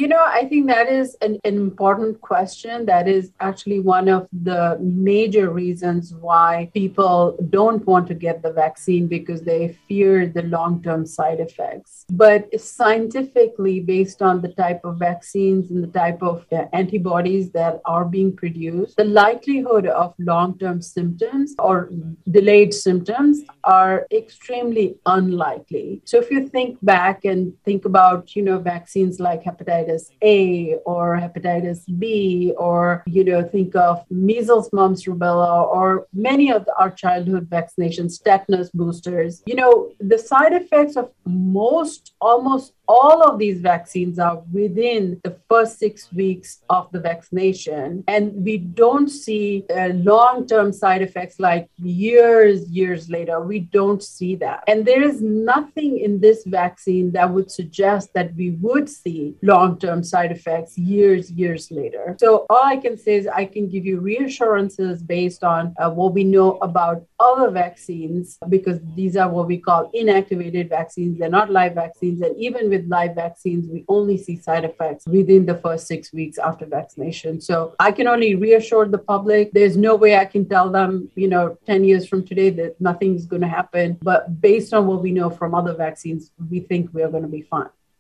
I think that is an important question. That is actually one of the major reasons why people don't want to get the vaccine, because they fear the long-term side effects. But scientifically, based on the type of vaccines and the type of antibodies that are being produced, the likelihood of long-term symptoms or delayed symptoms are extremely unlikely. So if you think back and think about, vaccines like hepatitis A or hepatitis B, or, think of measles, mumps, rubella, or many of our childhood vaccinations, tetanus boosters, the side effects of almost all of these vaccines are within the first 6 weeks of the vaccination. And we don't see long-term side effects like years later. We don't see that. And there is nothing in this vaccine that would suggest that we would see long-term side effects years later. So all I can say is I can give you reassurances based on what we know about other vaccines, because these are what we call inactivated vaccines. They're not live vaccines. And even with live vaccines, we only see side effects within the first 6 weeks after vaccination. So I can only reassure the public. There's no way I can tell them, 10 years from today that nothing's going to happen. But based on what we know from other vaccines, we think we are going to be fine.